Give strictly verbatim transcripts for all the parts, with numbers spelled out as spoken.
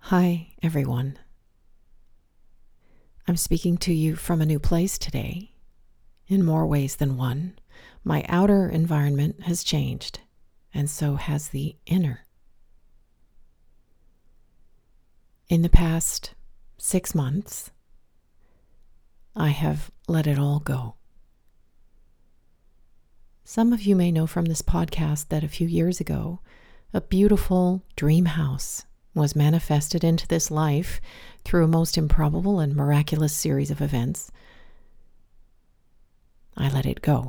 Hi, everyone. I'm speaking to you from a new place today, in more ways than one. My outer environment has changed, and so has the inner. In the past six months, I have let it all go. Some of you may know from this podcast that a few years ago, a beautiful dream house was manifested into this life through a most improbable and miraculous series of events. I let it go.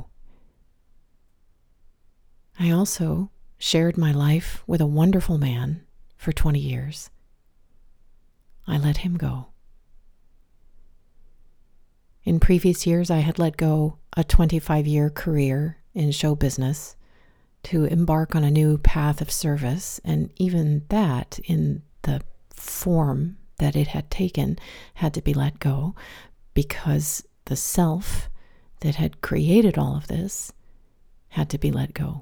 I also shared my life with a wonderful man for twenty years. I let him go. In previous years, I had let go a twenty-five-year career in show business to embark on a new path of service, and even that, in the form that it had taken, had to be let go because the self that had created all of this had to be let go.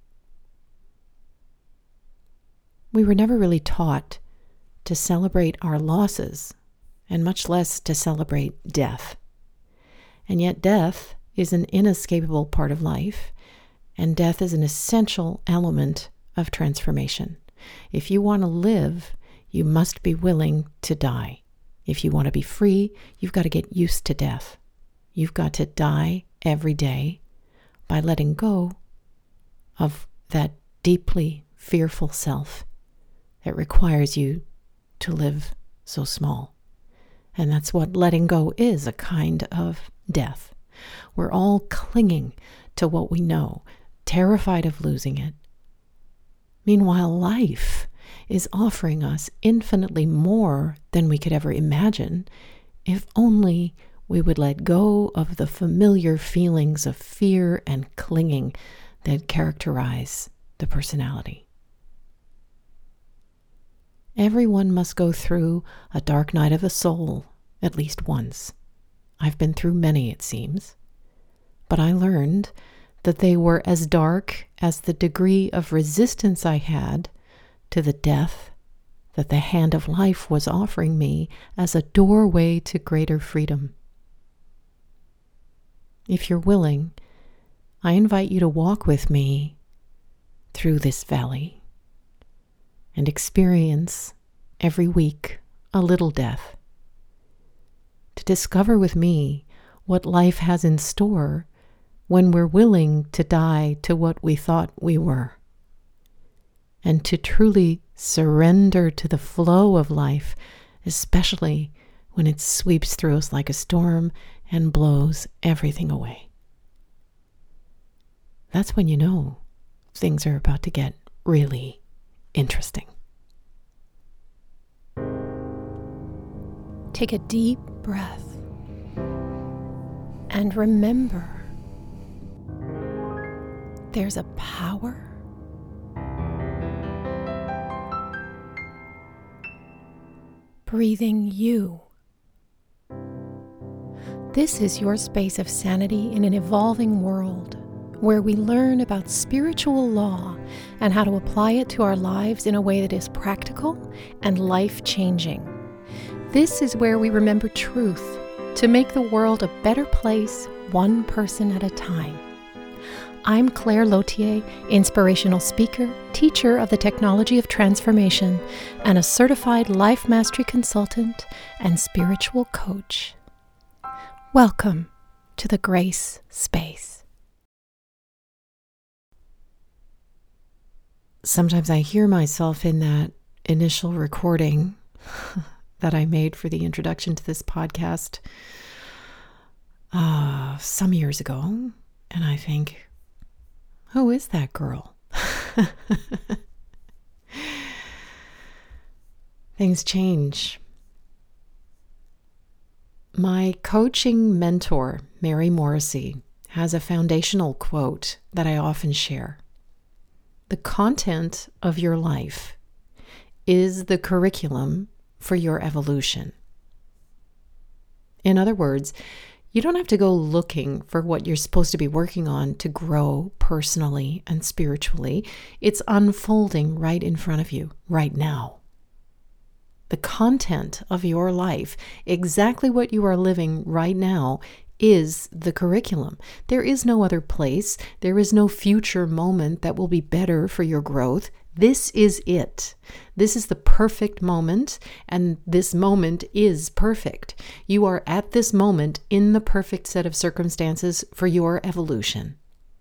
We were never really taught to celebrate our losses, and much less to celebrate death. And yet death is an inescapable part of life, and death is an essential element of transformation. If you want to live, you must be willing to die. If you want to be free, you've got to get used to death. You've got to die every day by letting go of that deeply fearful self that requires you to live so small. And that's what letting go is, a kind of death. We're all clinging to what we know, terrified of losing it. Meanwhile, life is offering us infinitely more than we could ever imagine if only we would let go of the familiar feelings of fear and clinging that characterize the personality. Everyone must go through a dark night of the soul at least once. I've been through many, it seems, but I learned that they were as dark as the degree of resistance I had to the death that the hand of life was offering me as a doorway to greater freedom. If you're willing, I invite you to walk with me through this valley and experience every week a little death, to discover with me what life has in store when we're willing to die to what we thought we were, and to truly surrender to the flow of life, especially when it sweeps through us like a storm and blows everything away. That's when you know things are about to get really interesting. Take a deep breath and remember, there's a power breathing you. This is your space of sanity in an evolving world where we learn about spiritual law and how to apply it to our lives in a way that is practical and life-changing. This is where we remember truth to make the world a better place, one person at a time. I'm Claire Lautier, inspirational speaker, teacher of the technology of transformation, and a certified life mastery consultant and spiritual coach. Welcome to the Grace Space. Sometimes I hear myself in that initial recording that I made for the introduction to this podcast uh, some years ago, and I think, who is that girl? Things change. My coaching mentor, Mary Morrissey, has a foundational quote that I often share. The content of your life is the curriculum for your evolution. In other words, you don't have to go looking for what you're supposed to be working on to grow personally and spiritually. It's unfolding right in front of you, right now. the content of your life, exactly what you are living right now, is the curriculum. There is no other place. There is no future moment that will be better for your growth. This is it. This is the perfect moment, and this moment is perfect. You are at this moment in the perfect set of circumstances for your evolution.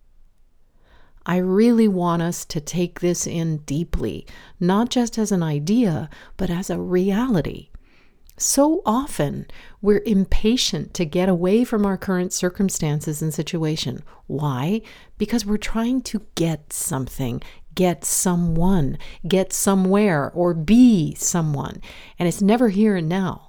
I really want us to take this in deeply, not just as an idea, but as a reality. So often, we're impatient to get away from our current circumstances and situation. Why? Because we're trying to get something, get someone, get somewhere, or be someone, and it's never here and now.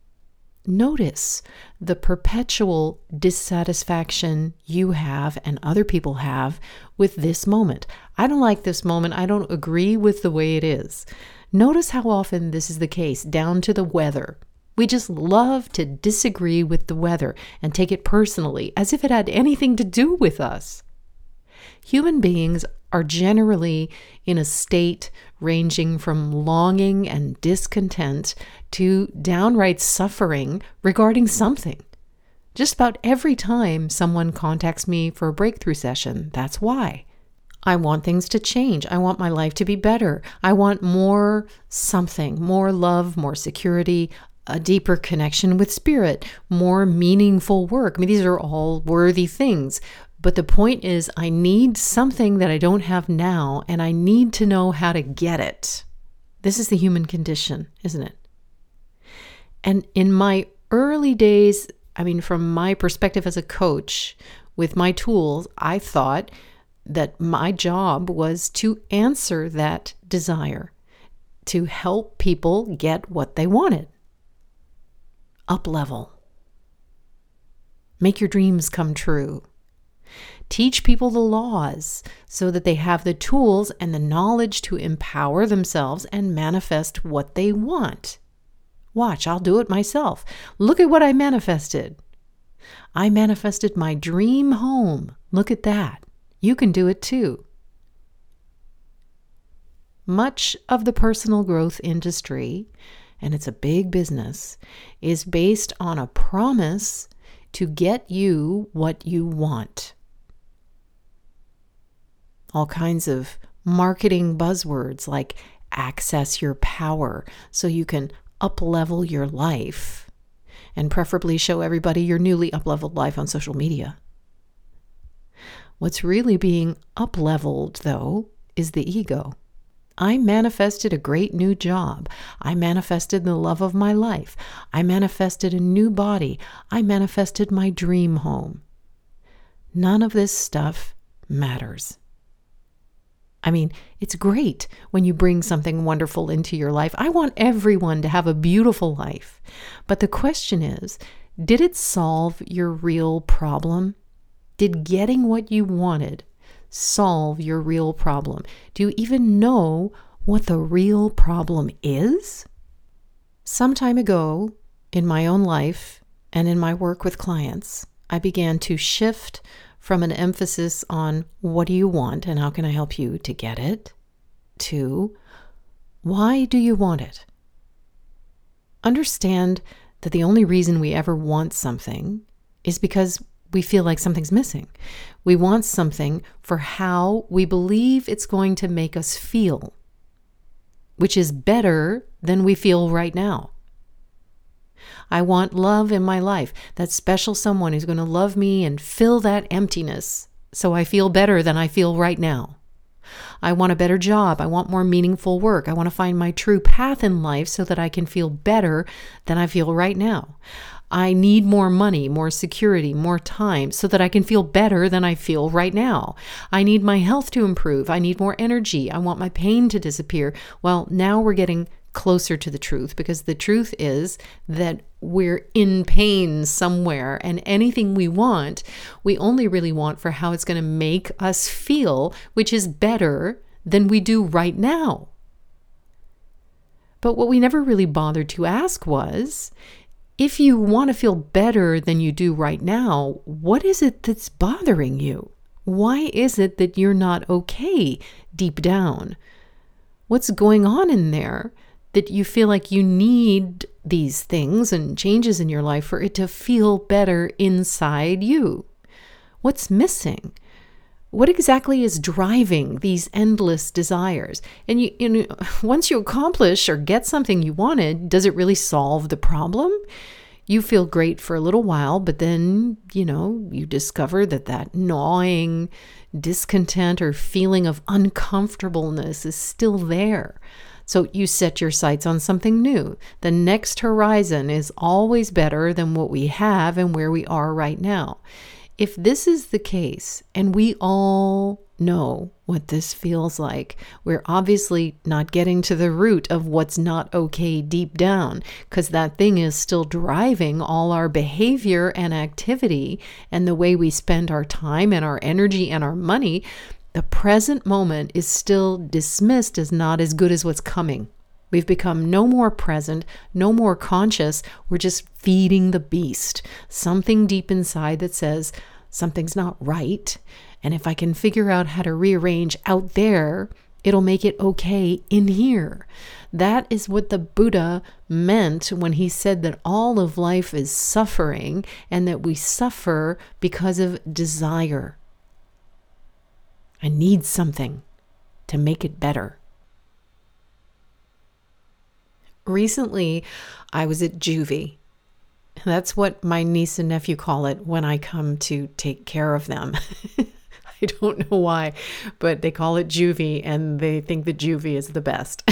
Notice the perpetual dissatisfaction you have and other people have with this moment. I don't like this moment. I don't agree with the way it is. Notice how often this is the case, down to the weather. We just love to disagree with the weather and take it personally, as if it had anything to do with us. Human beings are generally in a state ranging from longing and discontent to downright suffering regarding something. Just about every time someone contacts me for a breakthrough session, that's why. I want things to change. I want my life to be better. I want more something, more love, more security, a deeper connection with spirit, more meaningful work. I mean, these are all worthy things. But the point is, I need something that I don't have now, and I need to know how to get it. This is the human condition, isn't it? And in my early days, I mean, from my perspective as a coach, with my tools, I thought that my job was to answer that desire, to help people get what they wanted. Up level. Make your dreams come true. Teach people the laws so that they have the tools and the knowledge to empower themselves and manifest what they want. Watch, I'll do it myself. Look at what I manifested. I manifested my dream home. Look at that. You can do it too. Much of the personal growth industry, and it's a big business, is based on a promise to get you what you want. All kinds of marketing buzzwords like access your power so you can up-level your life and preferably show everybody your newly up-leveled life on social media. What's really being up-leveled, though, is the ego. I manifested a great new job. I manifested the love of my life. I manifested a new body. I manifested my dream home. None of this stuff matters. I mean, it's great when you bring something wonderful into your life. I want everyone to have a beautiful life. But the question is, did it solve your real problem? Did getting what you wanted solve your real problem? Do you even know what the real problem is? Some time ago, in my own life and in my work with clients, I began to shift from an emphasis on what do you want and how can I help you to get it, to why do you want it? Understand that the only reason we ever want something is because we feel like something's missing. We want something for how we believe it's going to make us feel, which is better than we feel right now. I want love in my life, that special someone who's going to love me and fill that emptiness so I feel better than I feel right now. I want a better job. I want more meaningful work. I want to find my true path in life so that I can feel better than I feel right now. I need more money, more security, more time so that I can feel better than I feel right now. I need my health to improve. I need more energy. I want my pain to disappear. Well, now we're getting closer to the truth, because the truth is that we're in pain somewhere, and anything we want, we only really want for how it's going to make us feel, which is better than we do right now. But what we never really bothered to ask was, if you want to feel better than you do right now, what is it that's bothering you? Why is it that you're not okay deep down? What's going on in there that you feel like you need these things and changes in your life for it to feel better inside you. What's missing? What exactly is driving these endless desires? And you, you know, once you accomplish or get something you wanted, does it really solve the problem? You feel great for a little while, but then, you know, you discover that that gnawing discontent or feeling of uncomfortableness is still there. So you set your sights on something new. The next horizon is always better than what we have and where we are right now. If this is the case, and we all know what this feels like, we're obviously not getting to the root of what's not okay deep down, because that thing is still driving all our behavior and activity and the way we spend our time and our energy and our money. The present moment is still dismissed as not as good as what's coming. We've become no more present, no more conscious. We're just feeding the beast. Something deep inside that says something's not right. And if I can figure out how to rearrange out there, it'll make it okay in here. That is what the Buddha meant when he said that all of life is suffering and that we suffer because of desire. I need something to make it better. Recently, I was at juvie. That's what my niece and nephew call it when I come to take care of them. I don't know why, but they call it juvie and they think that juvie is the best.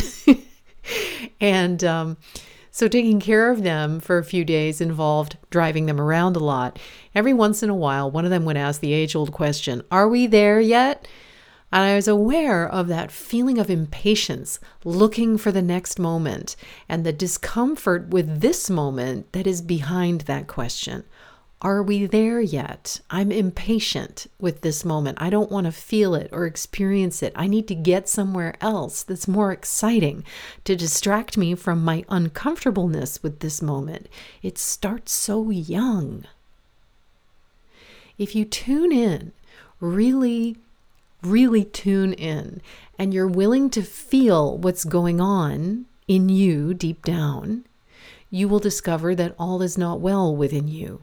And um, so taking care of them for a few days involved driving them around a lot. Every once in a while, one of them would ask the age-old question, "Are we there yet?" And I was aware of that feeling of impatience, looking for the next moment, and the discomfort with this moment that is behind that question. Are we there yet? I'm impatient with this moment. I don't want to feel it or experience it. I need to get somewhere else that's more exciting to distract me from my uncomfortableness with this moment. It starts so young. If you tune in, really Really tune in, and you're willing to feel what's going on in you deep down, you will discover that all is not well within you.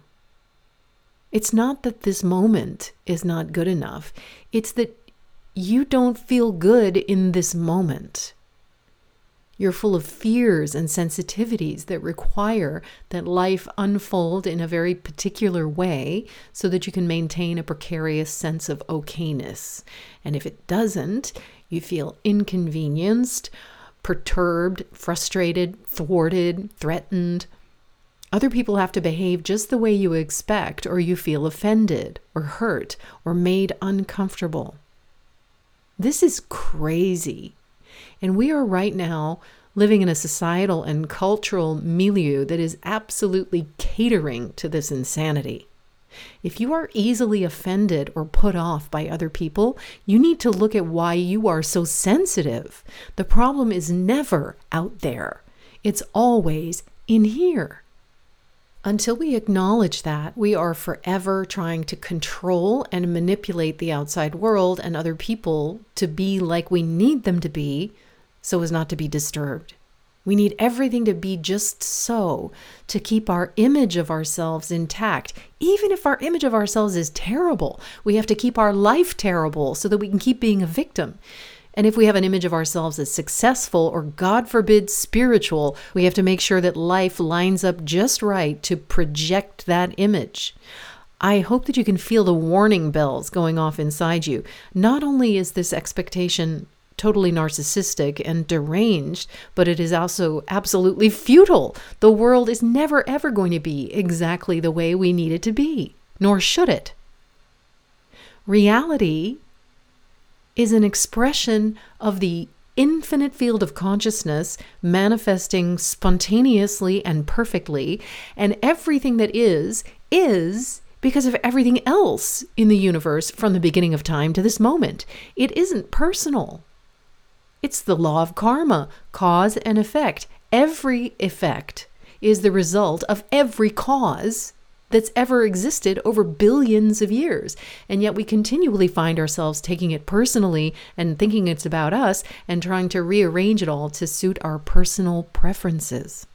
It's not that this moment is not good enough. It's that you don't feel good in this moment. You're full of fears and sensitivities that require that life unfold in a very particular way so that you can maintain a precarious sense of okayness. And if it doesn't, you feel inconvenienced, perturbed, frustrated, thwarted, threatened. Other people have to behave just the way you expect, or you feel offended or hurt or made uncomfortable. This is crazy. And we are right now living in a societal and cultural milieu that is absolutely catering to this insanity. If you are easily offended or put off by other people, you need to look at why you are so sensitive. The problem is never out there. It's always in here. Until we acknowledge that, we are forever trying to control and manipulate the outside world and other people to be like we need them to be so as not to be disturbed. We need everything to be just so to keep our image of ourselves intact. Even if our image of ourselves is terrible, we have to keep our life terrible so that we can keep being a victim. And if we have an image of ourselves as successful or, God forbid, spiritual, we have to make sure that life lines up just right to project that image. I hope that you can feel the warning bells going off inside you. Not only is this expectation totally narcissistic and deranged, but it is also absolutely futile. The world is never, ever going to be exactly the way we need it to be, nor should it. Reality is an expression of the infinite field of consciousness manifesting spontaneously and perfectly, and everything that is, is because of everything else in the universe from the beginning of time to this moment. It isn't personal. It's the law of karma, cause and effect. Every effect is the result of every cause that's ever existed over billions of years. And yet we continually find ourselves taking it personally and thinking it's about us and trying to rearrange it all to suit our personal preferences.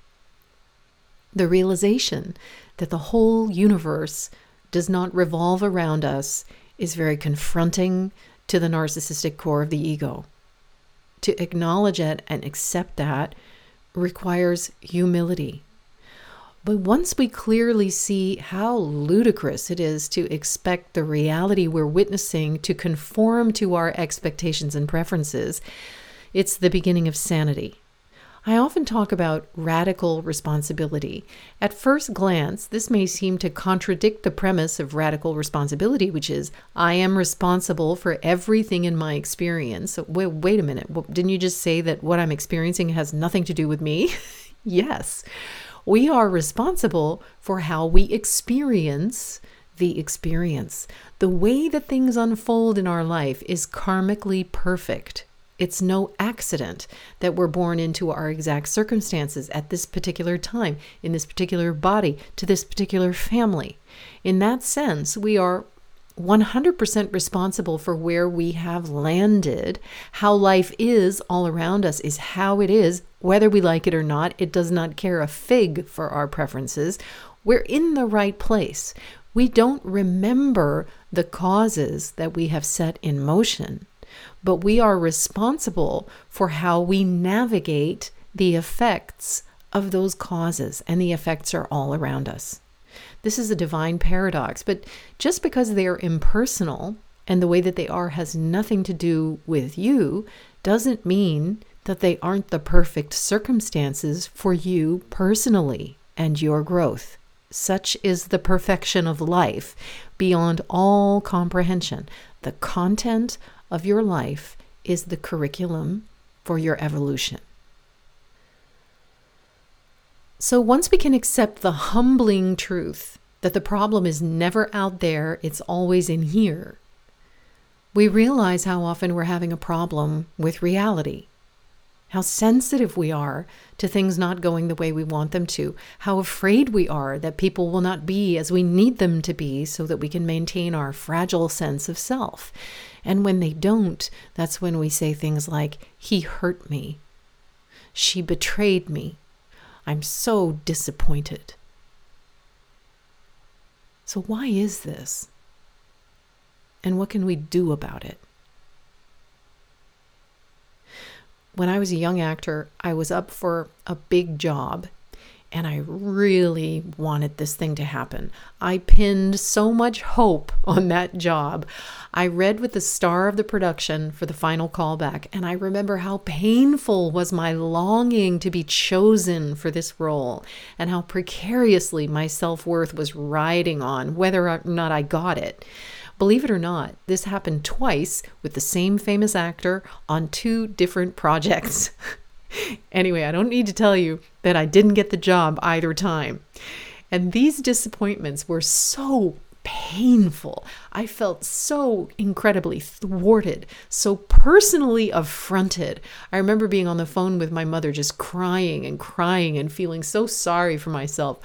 The realization that the whole universe does not revolve around us is very confronting to the narcissistic core of the ego. To acknowledge it and accept that requires humility. But once we clearly see how ludicrous it is to expect the reality we're witnessing to conform to our expectations and preferences, it's the beginning of sanity. I often talk about radical responsibility. At first glance, this may seem to contradict the premise of radical responsibility, which is, I am responsible for everything in my experience. Wait, wait a minute. Didn't you just say that what I'm experiencing has nothing to do with me? Yes. We are responsible for how we experience the experience. The way that things unfold in our life is karmically perfect. It's no accident that we're born into our exact circumstances at this particular time, in this particular body, to this particular family. In that sense, we are one hundred percent responsible for where we have landed. How life is all around us is how it is, whether we like it or not. It does not care a fig for our preferences. We're in the right place. We don't remember the causes that we have set in motion, but we are responsible for how we navigate the effects of those causes, and the effects are all around us. This is a divine paradox, but just because they are impersonal and the way that they are has nothing to do with you, doesn't mean that they aren't the perfect circumstances for you personally and your growth. Such is the perfection of life beyond all comprehension. The content of your life is the curriculum for your evolution. So once we can accept the humbling truth that the problem is never out there, it's always in here, we realize how often we're having a problem with reality, how sensitive we are to things not going the way we want them to, how afraid we are that people will not be as we need them to be so that we can maintain our fragile sense of self. And when they don't, that's when we say things like, he hurt me, she betrayed me, I'm so disappointed. So why is this? And what can we do about it? When I was a young actor, I was up for a big job, and I really wanted this thing to happen. I pinned so much hope on that job. I read with the star of the production for the final callback, and I remember how painful was my longing to be chosen for this role, and how precariously my self-worth was riding on whether or not I got it. Believe it or not, this happened twice with the same famous actor on two different projects. Anyway, I don't need to tell you that I didn't get the job either time. And these disappointments were so painful. I felt so incredibly thwarted, so personally affronted. I remember being on the phone with my mother, just crying and crying and feeling so sorry for myself.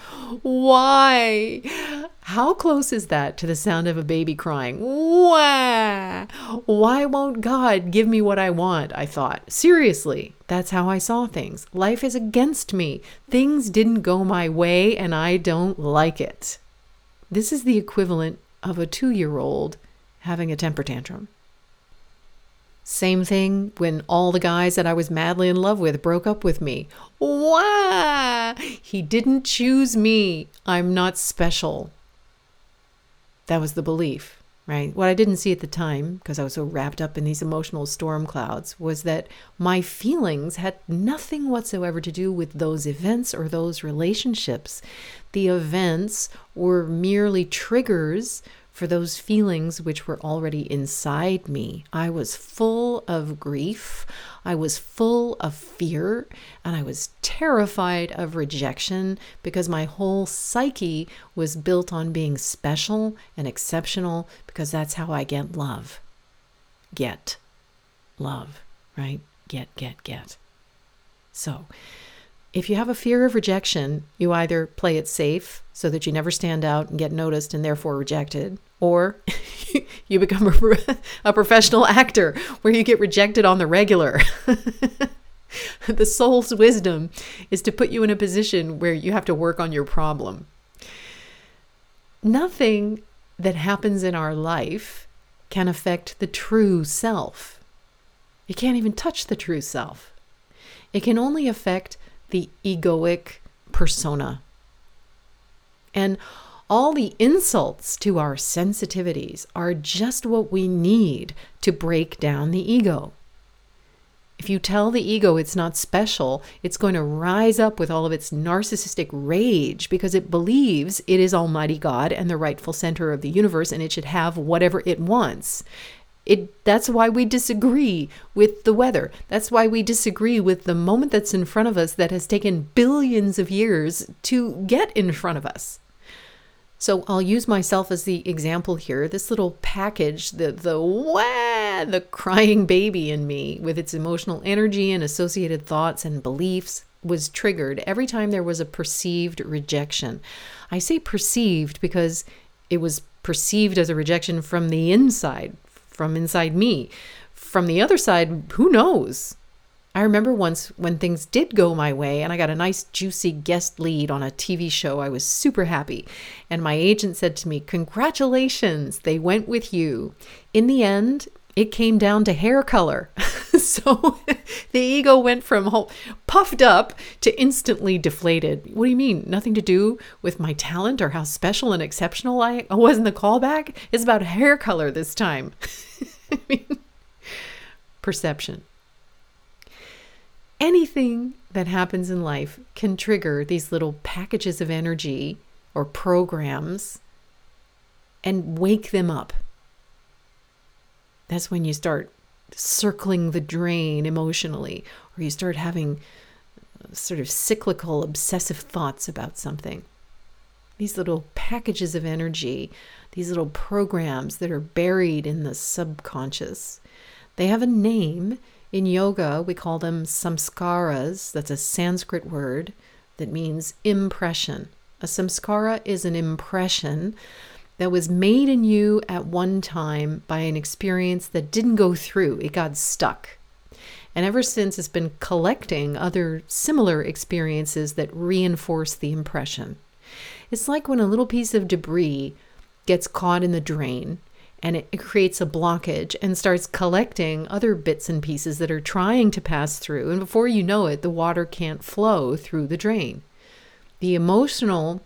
Why? How close is that to the sound of a baby crying? Why? Why won't God give me what I want? I thought. Seriously, that's how I saw things. Life is against me. Things didn't go my way and I don't like it. This is the equivalent of a two-year-old having a temper tantrum. Same thing when all the guys that I was madly in love with broke up with me. Why? He didn't choose me. I'm not special. That was the belief, right? What I didn't see at the time, because I was so wrapped up in these emotional storm clouds, was that my feelings had nothing whatsoever to do with those events or those relationships. The events were merely triggers for those feelings which were already inside me. I was full of grief, I was full of fear, and I was terrified of rejection because my whole psyche was built on being special and exceptional, because that's how I get love. Get love, right? Get, get, get. So If you have a fear of rejection, you either play it safe so that you never stand out and get noticed and therefore rejected, or you become a, a professional actor where you get rejected on the regular. The soul's wisdom is to put you in a position where you have to work on your problem. Nothing that happens in our life can affect the true self. You can't even touch the true self. It can only affect the egoic persona. And all the insults to our sensitivities are just what we need to break down the ego. If you tell the ego it's not special, it's going to rise up with all of its narcissistic rage because it believes it is Almighty God and the rightful center of the universe, and it should have whatever it wants. It, that's why we disagree with the weather. That's why we disagree with the moment that's in front of us that has taken billions of years to get in front of us. So I'll use myself as the example here. This little package, the the wah, the crying baby in me with its emotional energy and associated thoughts and beliefs was triggered every time there was a perceived rejection. I say perceived because it was perceived as a rejection from the inside, from inside me. From the other side, who knows? I remember once when things did go my way and I got a nice juicy guest lead on a T V show, I was super happy. And my agent said to me, "Congratulations, they went with you." In the end, it came down to hair color. So the ego went from whole, puffed up to instantly deflated. What do you mean? Nothing to do with my talent or how special and exceptional I was in the callback? It's about hair color this time. I mean, perception. Anything that happens in life can trigger these little packages of energy or programs and wake them up. That's when you start circling the drain emotionally, or you start having sort of cyclical, obsessive thoughts about something. These little packages of energy, these little programs that are buried in the subconscious, they have a name. In yoga, we call them samskaras. That's a Sanskrit word that means impression. A samskara is an impression that was made in you at one time by an experience that didn't go through. It got stuck. And ever since, it's been collecting other similar experiences that reinforce the impression. It's like when a little piece of debris gets caught in the drain, and it creates a blockage and starts collecting other bits and pieces that are trying to pass through. And before you know it, the water can't flow through the drain. The emotional,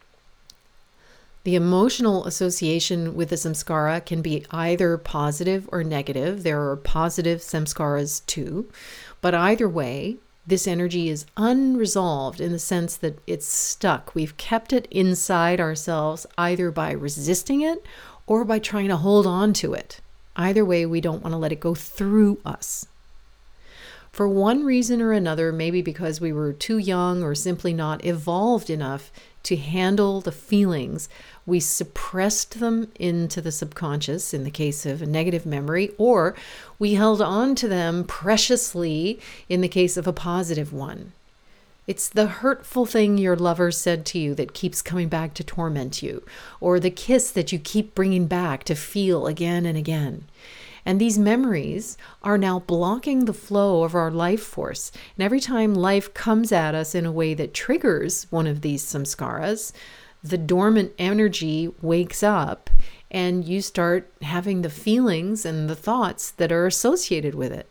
the emotional association with the samskara can be either positive or negative. There are positive samskaras too. But either way, this energy is unresolved in the sense that it's stuck. We've kept it inside ourselves either by resisting it or by trying to hold on to it. Either way, we don't want to let it go through us. For one reason or another, maybe because we were too young or simply not evolved enough to handle the feelings, we suppressed them into the subconscious in the case of a negative memory, or we held on to them preciously in the case of a positive one. It's the hurtful thing your lover said to you that keeps coming back to torment you, or the kiss that you keep bringing back to feel again and again. And these memories are now blocking the flow of our life force. And every time life comes at us in a way that triggers one of these samskaras, the dormant energy wakes up and you start having the feelings and the thoughts that are associated with it.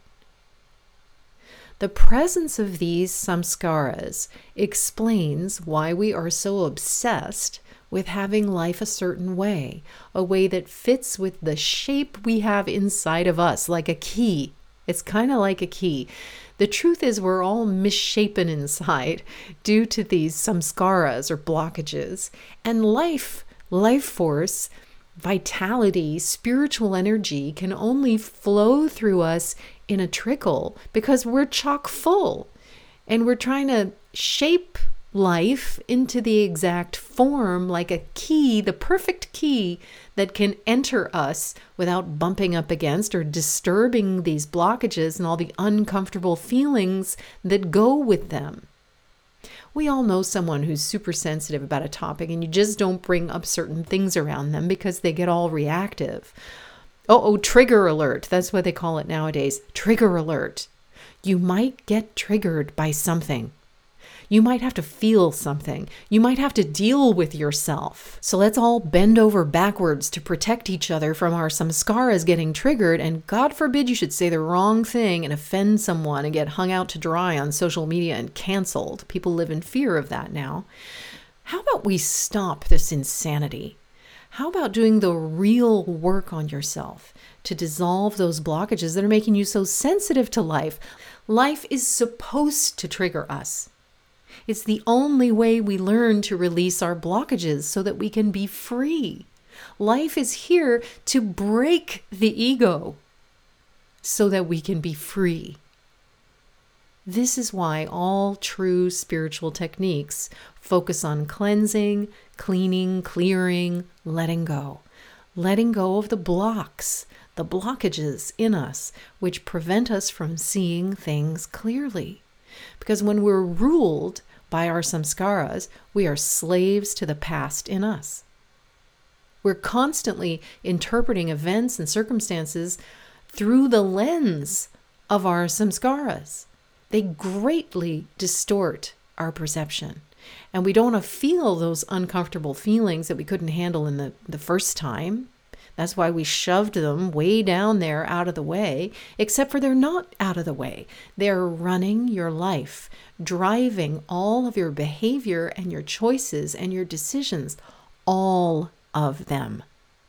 The presence of these samskaras explains why we are so obsessed with having life a certain way, a way that fits with the shape we have inside of us, like a key. It's kind of like a key. The truth is we're all misshapen inside due to these samskaras or blockages. And life, life force, vitality, spiritual energy can only flow through us in a trickle because we're chock full and we're trying to shape life into the exact form like a key, the perfect key that can enter us without bumping up against or disturbing these blockages and all the uncomfortable feelings that go with them. We all know someone who's super sensitive about a topic, and you just don't bring up certain things around them because they get all reactive. Oh, oh, trigger alert. That's what they call it nowadays. Trigger alert. You might get triggered by something. You might have to feel something. You might have to deal with yourself. So let's all bend over backwards to protect each other from our samskaras getting triggered. And God forbid you should say the wrong thing and offend someone and get hung out to dry on social media and canceled. People live in fear of that now. How about we stop this insanity? How about doing the real work on yourself to dissolve those blockages that are making you so sensitive to life? Life is supposed to trigger us. It's the only way we learn to release our blockages so that we can be free. Life is here to break the ego so that we can be free. This is why all true spiritual techniques focus on cleansing, cleaning, clearing, letting go. Letting go of the blocks, the blockages in us, which prevent us from seeing things clearly. Because when we're ruled by our samskaras, we are slaves to the past in us. We're constantly interpreting events and circumstances through the lens of our samskaras. They greatly distort our perception. And we don't want to feel those uncomfortable feelings that we couldn't handle in the, the first time. That's why we shoved them way down there out of the way, except for they're not out of the way. They're running your life, driving all of your behavior and your choices and your decisions, all of them.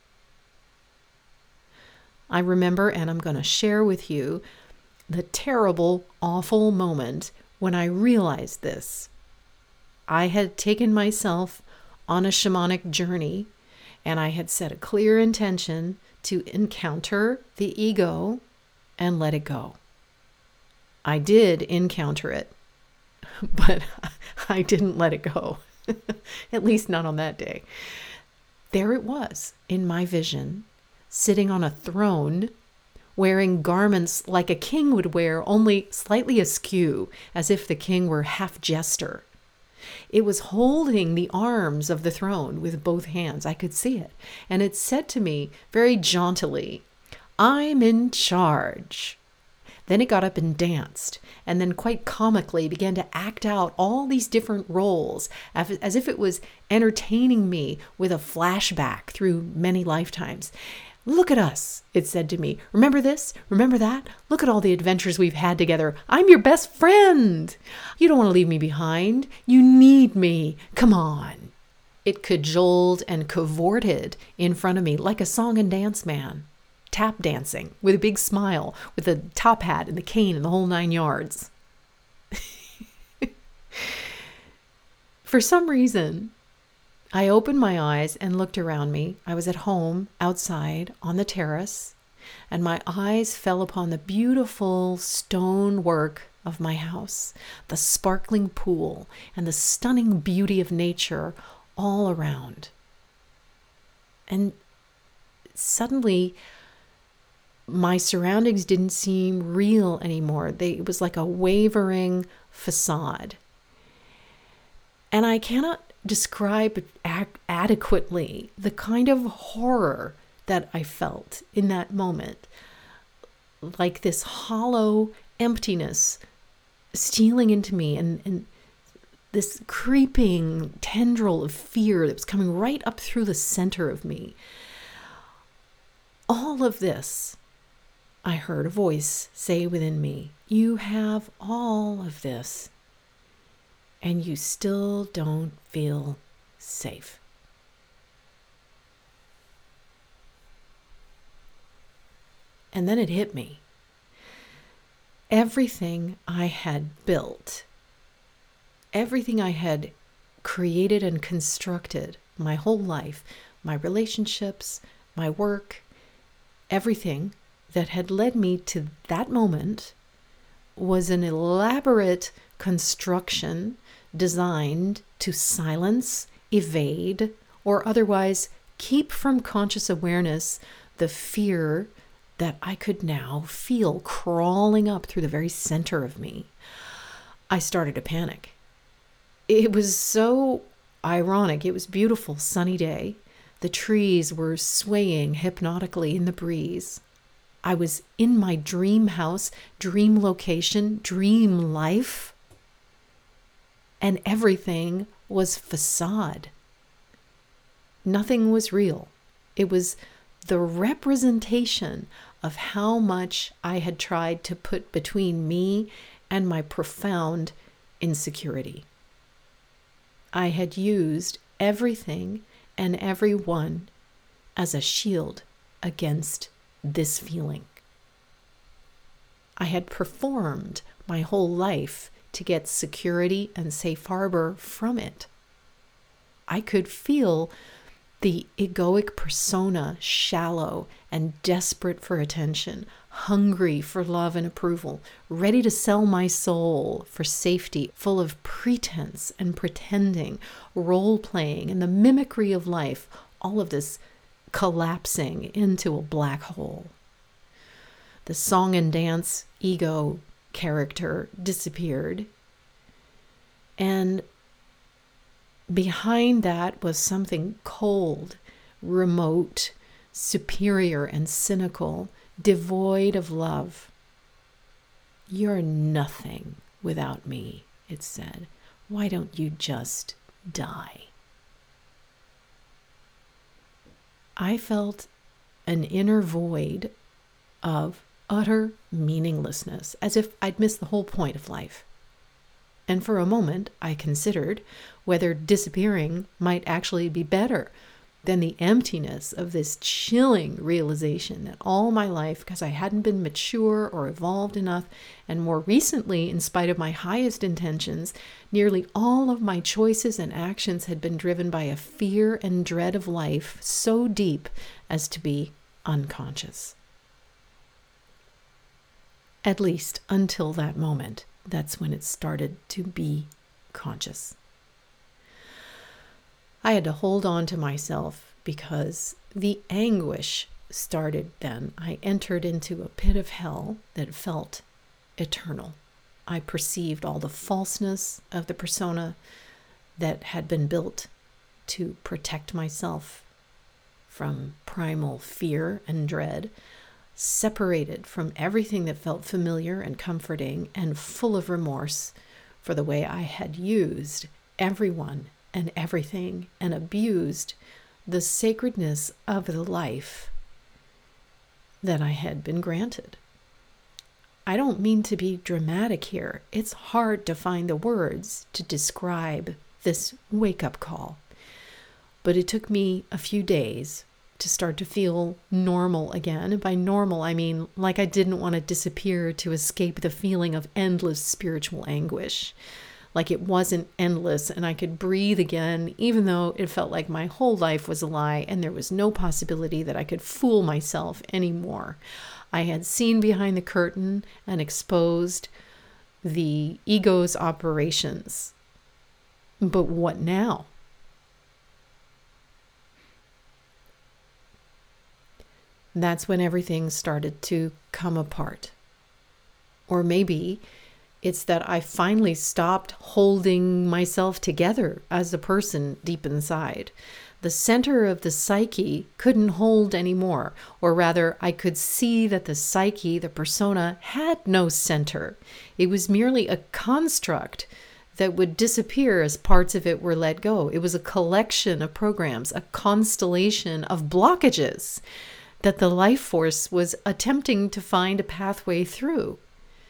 I remember, and I'm going to share with you, the terrible, awful moment when I realized this. I had taken myself on a shamanic journey, and I had set a clear intention to encounter the ego and let it go. I did encounter it, but I didn't let it go, at least not on that day. There it was in my vision, sitting on a throne, wearing garments like a king would wear, only slightly askew, as if the king were half jester. It was holding the arms of the throne with both hands. I could see it. And it said to me very jauntily, "I'm in charge." Then it got up and danced, and then quite comically began to act out all these different roles, as if it was entertaining me with a flashback through many lifetimes. "Look at us," it said to me. "Remember this? Remember that? Look at all the adventures we've had together. I'm your best friend. You don't want to leave me behind. You need me. Come on." It cajoled and cavorted in front of me like a song and dance man, tap dancing with a big smile, with a top hat and the cane and the whole nine yards. For some reason, I opened my eyes and looked around me. I was at home, outside, on the terrace, and my eyes fell upon the beautiful stonework of my house, the sparkling pool, and the stunning beauty of nature all around. And suddenly, my surroundings didn't seem real anymore. They, it was like a wavering facade. And I cannot describe ac- adequately the kind of horror that I felt in that moment, like this hollow emptiness stealing into me, and, and this creeping tendril of fear that was coming right up through the center of me. All of this, I heard a voice say within me, "You have all of this, and you still don't feel safe." And then it hit me. Everything I had built, everything I had created and constructed my whole life, my relationships, my work, everything that had led me to that moment was an elaborate construction designed to silence, evade, or otherwise keep from conscious awareness the fear that I could now feel crawling up through the very center of me. I started to panic. it was so ironic. It was a beautiful sunny day. The trees were swaying hypnotically in the breeze. I was in my dream house, dream location, dream life, and everything was facade. Nothing was real. It was the representation of how much I had tried to put between me and my profound insecurity. I had used everything and everyone as a shield against this feeling. I had performed my whole life to get security and safe harbor from it. I could feel the egoic persona shallow and desperate for attention, hungry for love and approval, ready to sell my soul for safety, full of pretense and pretending, role-playing, and the mimicry of life, all of this collapsing into a black hole. The song and dance ego character disappeared, and behind that was something cold, remote, superior, and cynical, devoid of love. "You're nothing without me," it said. "Why don't you just die?" I felt an inner void of utter meaninglessness, as if I'd missed the whole point of life. And for a moment, I considered whether disappearing might actually be better than the emptiness of this chilling realization that all my life, because I hadn't been mature or evolved enough, and more recently, in spite of my highest intentions, nearly all of my choices and actions had been driven by a fear and dread of life so deep as to be unconscious. At least until that moment. That's when it started to be conscious. I had to hold on to myself because the anguish started then. I entered into a pit of hell that felt eternal. I perceived all the falseness of the persona that had been built to protect myself from primal fear and dread, separated from everything that felt familiar and comforting, and full of remorse for the way I had used everyone and everything and abused the sacredness of the life that I had been granted. I don't mean to be dramatic here. It's hard to find the words to describe this wake-up call, but it took me a few days to start to feel normal again. And by normal, I mean like I didn't want to disappear to escape the feeling of endless spiritual anguish. Like it wasn't endless and I could breathe again, even though it felt like my whole life was a lie and there was no possibility that I could fool myself anymore. I had seen behind the curtain and exposed the ego's operations. But what now? That's when everything started to come apart. Or maybe it's that I finally stopped holding myself together as a person deep inside. The center of the psyche couldn't hold anymore, or rather, I could see that the psyche, the persona, had no center. It was merely a construct that would disappear as parts of it were let go. It was a collection of programs, a constellation of blockages that the life force was attempting to find a pathway through.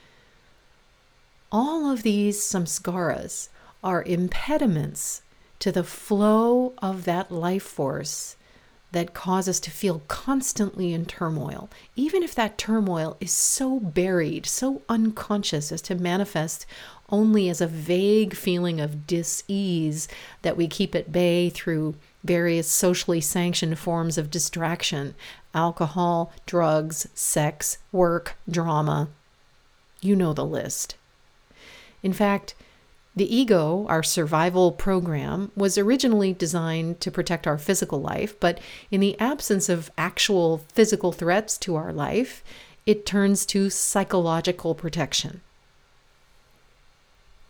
All of these samskaras are impediments to the flow of that life force that cause us to feel constantly in turmoil, even if that turmoil is so buried, so unconscious as to manifest only as a vague feeling of dis-ease that we keep at bay through various socially sanctioned forms of distraction: alcohol, drugs, sex, work, drama. You know the list. In fact, the ego, our survival program, was originally designed to protect our physical life, but in the absence of actual physical threats to our life, it turns to psychological protection.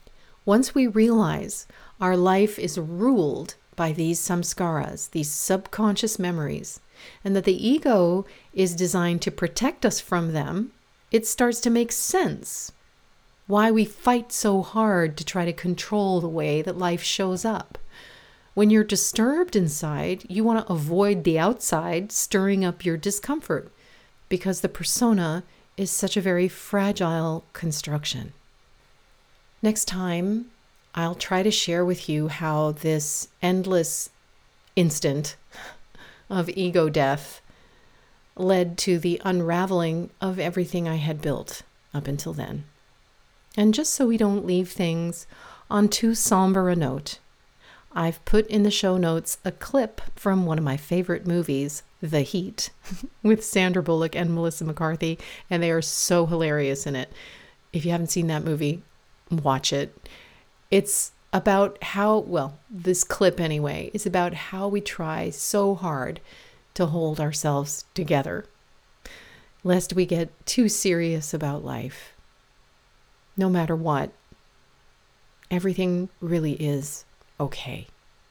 Once we realize our life is ruled by these samskaras, these subconscious memories, and that the ego is designed to protect us from them, it starts to make sense why we fight so hard to try to control the way that life shows up. When you're disturbed inside, you want to avoid the outside stirring up your discomfort because the persona is such a very fragile construction. Next time, I'll try to share with you how this endless instant of ego death led to the unraveling of everything I had built up until then. And just so we don't leave things on too somber a note, I've put in the show notes a clip from one of my favorite movies, The Heat, with Sandra Bullock and Melissa McCarthy, and they are so hilarious in it. If you haven't seen that movie, watch it. It's about how, well, this clip anyway, is about how we try so hard to hold ourselves together, lest we get too serious about life. No matter what, everything really is okay.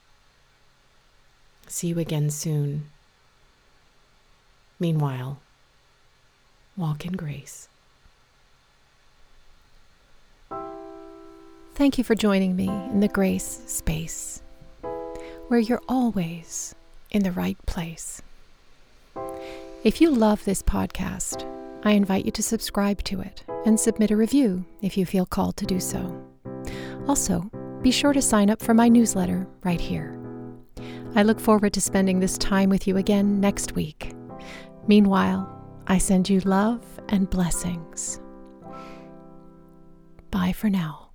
See you again soon. Meanwhile, walk in grace. Thank you for joining me in the Grace Space, where you're always in the right place. If you love this podcast, I invite you to subscribe to it and submit a review if you feel called to do so. Also, be sure to sign up for my newsletter right here. I look forward to spending this time with you again next week. Meanwhile, I send you love and blessings. Bye for now.